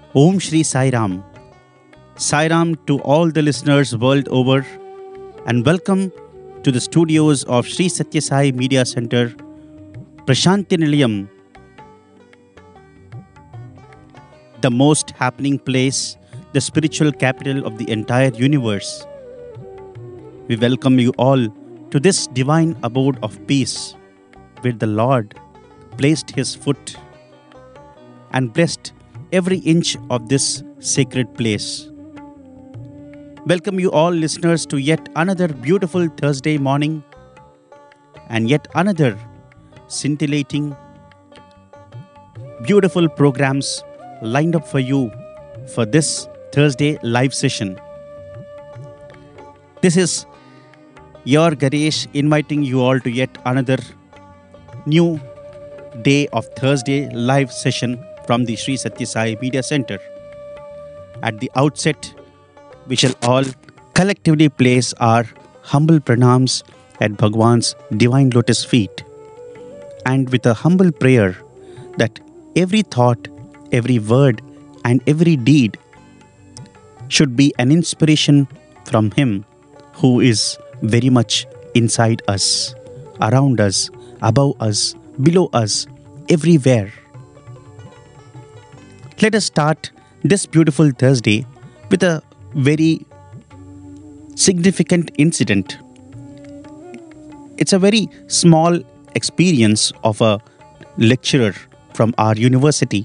Om Shri Sai Ram. Sai Ram to all the listeners world over, and welcome to the studios of Sri Satya Sai Media Center, Prashanti Nilayam, the most happening place, the spiritual capital of the entire universe. We welcome you all to this divine abode of peace, where the Lord placed his foot and blessed every inch of this sacred place. Welcome you all listeners to yet another beautiful Thursday morning and yet another scintillating, beautiful programs lined up for you for this Thursday live session. This is your Ganesh inviting you all to yet another new day of Thursday live session from the Sri Satya Sai Media Center. At the outset, we shall all collectively place our humble pranams at Bhagwan's divine lotus feet, and with a humble prayer that every thought, every word and every deed should be an inspiration from Him who is very much inside us, around us, above us, below us, everywhere. Let us start this beautiful Thursday with a very significant incident. It's a very small experience of a lecturer from our university.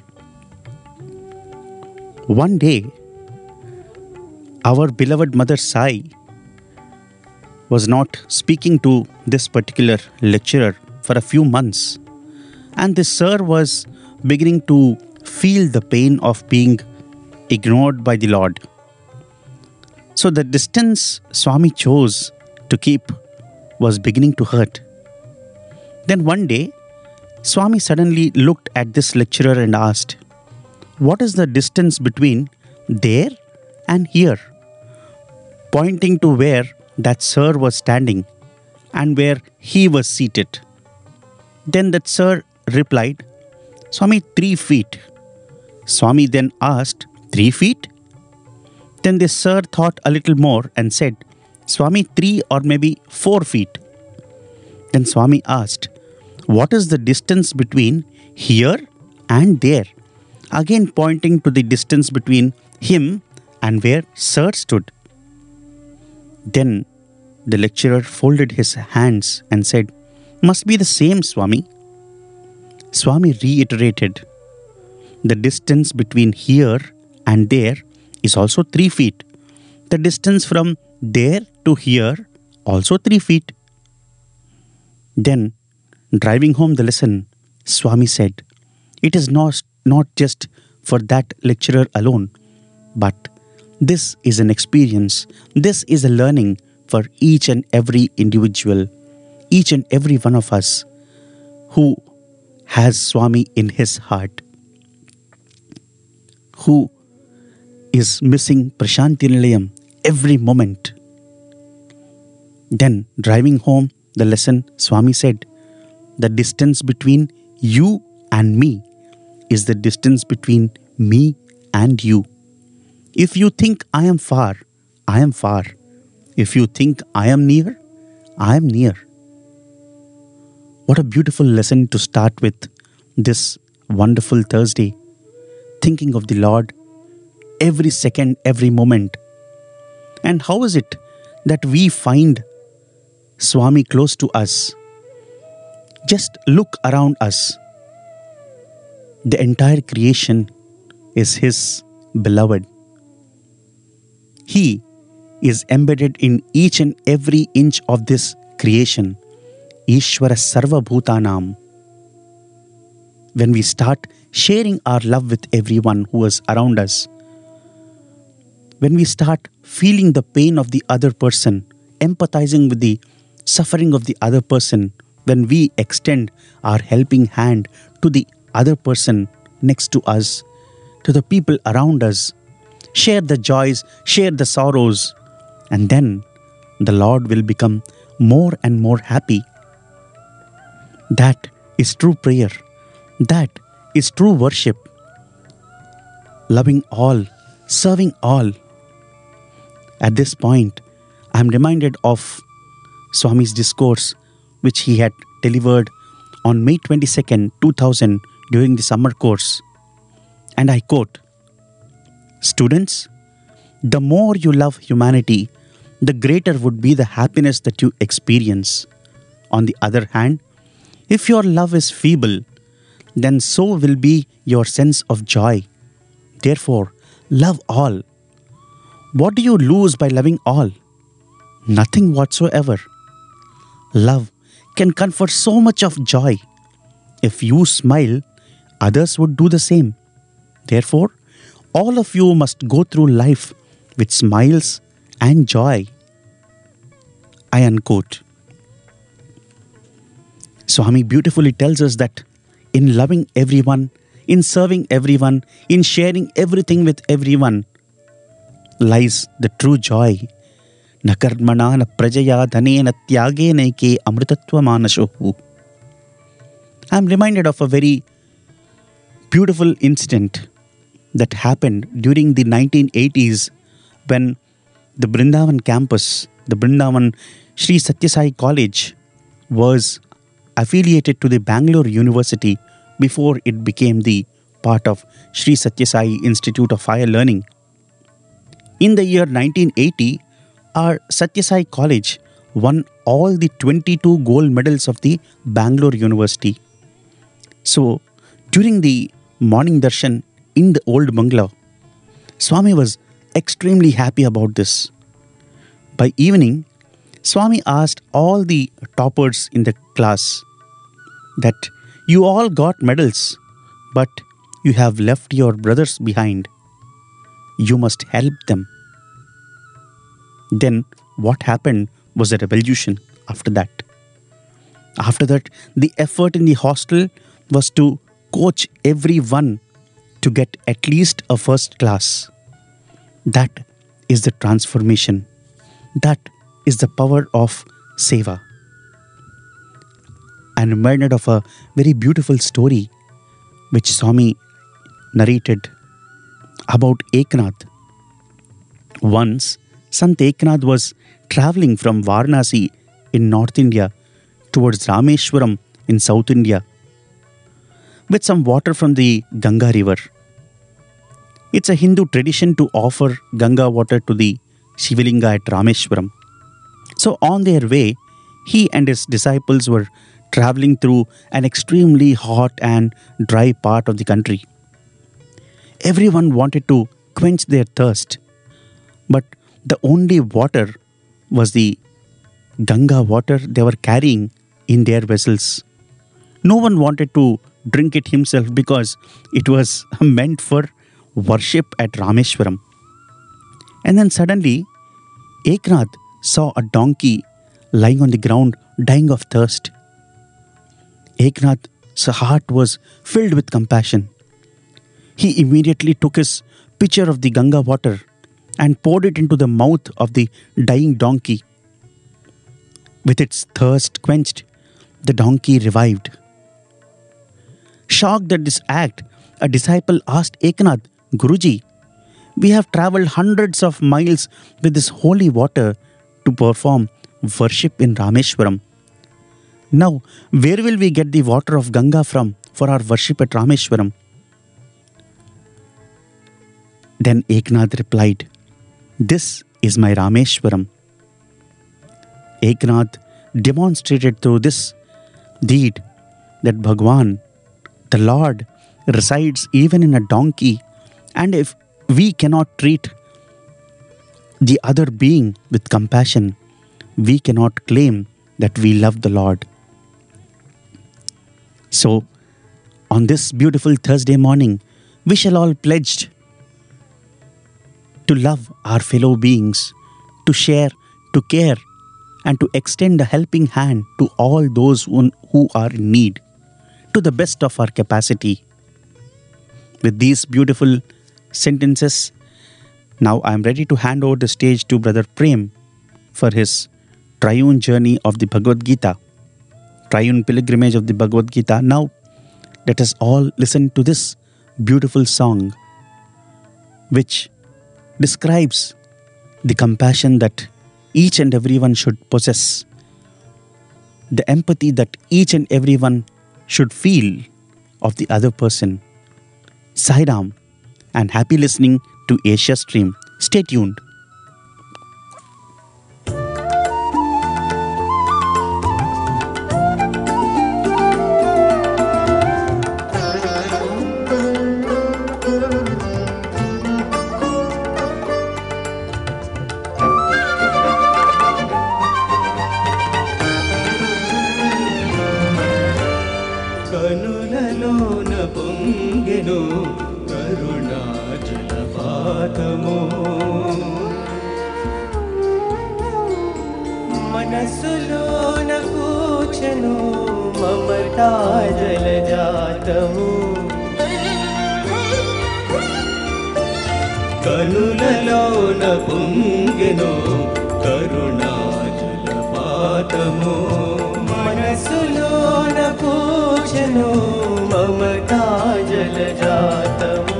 One day, our beloved Mother Sai was not speaking to this particular lecturer for a few months, and this sir was beginning to feel the pain of being ignored by the Lord. So the distance Swami chose to keep was beginning to hurt. Then one day, Swami suddenly looked at this lecturer and asked, "What is the distance between there and here?" Pointing to where that sir was standing and where he was seated. Then that sir replied, "Swami, 3 feet." Swami then asked, "3 feet?" Then the sir thought a little more and said, "Swami, 3 or maybe 4 feet." Then Swami asked, "What is the distance between here and there?" Again pointing to the distance between him and where sir stood. Then the lecturer folded his hands and said, "Must be the same, Swami." Swami reiterated, "The distance between here and there is also 3 feet. The distance from there to here also 3 feet." Then, driving home the lesson, Swami said, "It is not just for that lecturer alone, but this is an experience, this is a learning for each and every individual, each and every one of us who has Swami in his heart, who is missing Prashanti Nilayam every moment." Then, driving home the lesson, Swami said, "The distance between you and me is the distance between me and you. If you think I am far, I am far. If you think I am near, I am near." What a beautiful lesson to start with this wonderful Thursday, thinking of the Lord every second, every moment. And how is it that we find Swami close to us? Just look around us. The entire creation is His beloved. He is embedded in each and every inch of this creation. Ishvara Sarva Bhutanam. When we start sharing our love with everyone who is around us, when we start feeling the pain of the other person, empathizing with the suffering of the other person, when we extend our helping hand to the other person next to us, to the people around us, share the joys, share the sorrows, and then the Lord will become more and more happy. That is true prayer. That is true worship. loving all, serving all. At this point, I am reminded of Swami's discourse which he had delivered on May 22nd, 2000 during the summer course. And I quote, "Students, the more you love humanity, the greater would be the happiness that you experience. On the other hand, if your love is feeble, then so will be your sense of joy. Therefore, love all. What do you lose by loving all? Nothing whatsoever. Love can confer so much of joy. If you smile, others would do the same. Therefore, all of you must go through life with smiles and joy." I unquote. Swami beautifully tells us that in loving everyone, in serving everyone, in sharing everything with everyone, lies the true joy. Na karmana na prajaya dhane na tyage naike amritatva manashohu. I am reminded of a very beautiful incident that happened during the 1980s when the Brindavan campus, the Brindavan Sri Satya Sai College, was affiliated to the Bangalore University before it became the part of Sri Satya Sai Institute of Higher Learning. In the year 1980, our Satya Sai College won all the 22 gold medals of the Bangalore University. So, during the morning darshan in the old bungalow, Swami was extremely happy about this. By evening, Swami asked all the toppers in the class that you all got medals, but you have left your brothers behind. You must help them. Then what happened was a revolution after that. After that, the effort in the hostel was to coach everyone to get at least a first class. That is the transformation. That is the power of seva. I'm reminded of a very beautiful story which Swami narrated about Eknath. Once, Sant Eknath was traveling from Varanasi in North India towards Rameshwaram in South India with some water from the Ganga river. It's a Hindu tradition to offer Ganga water to the Shivalinga at Rameshwaram. So on their way, he and his disciples were traveling through an extremely hot and dry part of the country. Everyone wanted to quench their thirst, but the only water was the Ganga water they were carrying in their vessels. No one wanted to drink it himself because it was meant for worship at Rameshwaram. And then suddenly, Eknath saw a donkey lying on the ground, dying of thirst. Eknath's heart was filled with compassion. He immediately took his pitcher of the Ganga water and poured it into the mouth of the dying donkey. With its thirst quenched, the donkey revived. Shocked at this act, a disciple asked Eknath, "Guruji, we have travelled hundreds of miles with this holy water to perform worship in Rameshwaram. Now, where will we get the water of Ganga from for our worship at Rameshwaram?" Then Eknath replied, "This is my Rameshwaram." Eknath demonstrated through this deed that Bhagwan, the Lord, resides even in a donkey, and if we cannot treat the other being with compassion, we cannot claim that we love the Lord. So, on this beautiful Thursday morning, we shall all pledge to love our fellow beings, to share, to care, and to extend a helping hand to all those who are in need, to the best of our capacity. With these beautiful sentences, now I am ready to hand over the stage to Brother Prem for his triune journey of the Bhagavad Gita, triune pilgrimage of the Bhagavad Gita. Now, let us all listen to this beautiful song which describes the compassion that each and everyone should possess, the empathy that each and everyone should feel of the other person. Sai Ram, and happy listening to Asia Stream. Stay tuned. మనసులోన కూచెను మమతా జలజాతము కనులలోన పొంగెను కరుణా జలపాతము మనసులోన కూచెను మమతా జలజాతము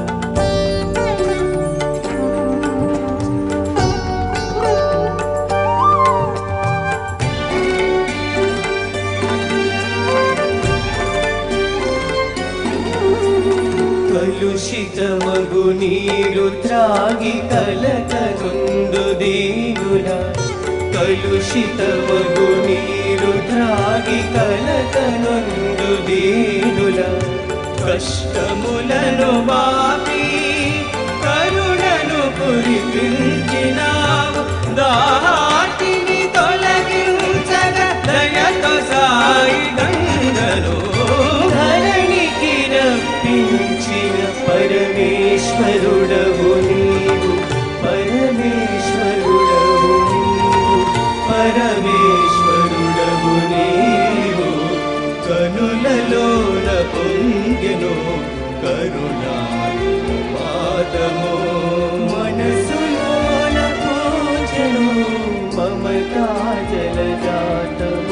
కలుషితమగు నీరు త్రాగి కలతనుందు దీనుల కలుషితమగు నీరు త్రాగి కలతనుందు దీనుల కష్టములను బాపి కరుణను కురిపించినావు దాటిని తొలగించగ దయతో సాయి గంగను ధరణికి రప్పించిన పరమేశ్వరుడవు నీవు పరమేశ్వరుడవు నీవు పరమేశ్వరుడవు నీవు కనులలోన పొంగెను కరుణాపాతము మనసులోన పూజను మమతా జలజాతము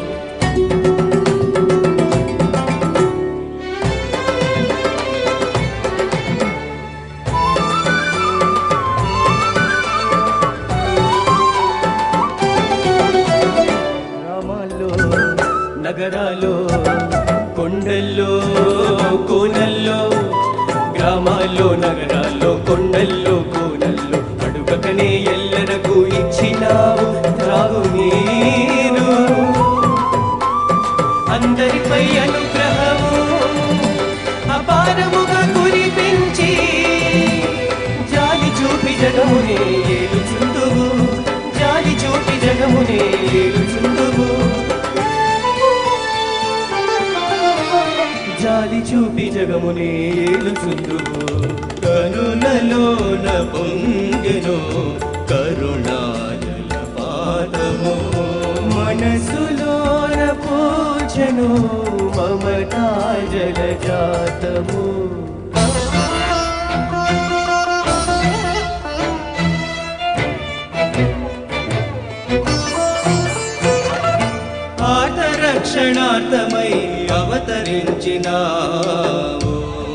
నగరాల్లో కొండల్లో కోనల్లో గ్రామాల్లో నగరాల్లో కొండల్లో కోనల్లో అడుగకనే ఎల్లరకు ఇచ్చినావు త్రాగునీరు అందరిపై అనుగ్రహము అపారముగా కురిపించి జాలి చూపి జగమునే ఏలుచుందువు జాలి చూపి జగమునే ఏలుచుందువు జాలి చూపి జగమునే ఏలుచుందువు కనులలోన పొంగెను కరుణా జలపాతము మనసులోన పూజను మమతా జలజాతము ఆత్మరక్షణార్థమై అవతరించినావు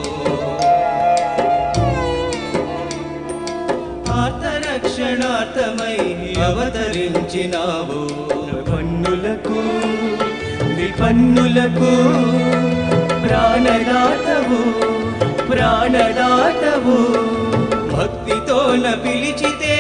ఆత్మరక్షణార్థమై అవతరించినావు పన్నులకు విపన్నులకు ప్రాణదాతవు ప్రాణదాతవు భక్తితోన పిలిచితే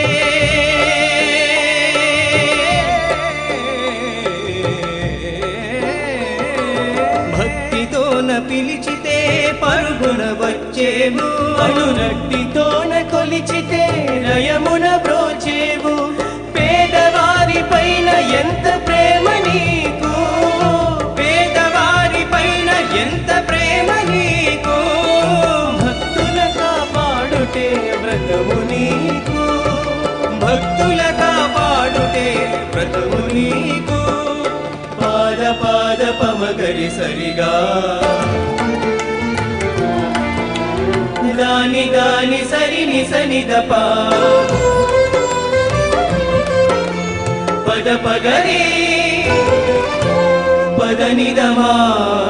భక్తితోన పిలిచితే పరుగున వచ్చేవు అనురక్తితోన కొలిచితే నయమున బ్రోచేవు పేదవారి పైన ఎంత ప్రేమ నీకు పేదవారి పైన ఎంత ప్రేమ నీకు భక్తుల కాపాడుటే వ్రతము నీకు భక్తుల కాపాడుటే వ్రతము నీకు పాద పాద పమగరి సరిగా దాని దాని సరిని సనిదప పద పగరి పద నిదమా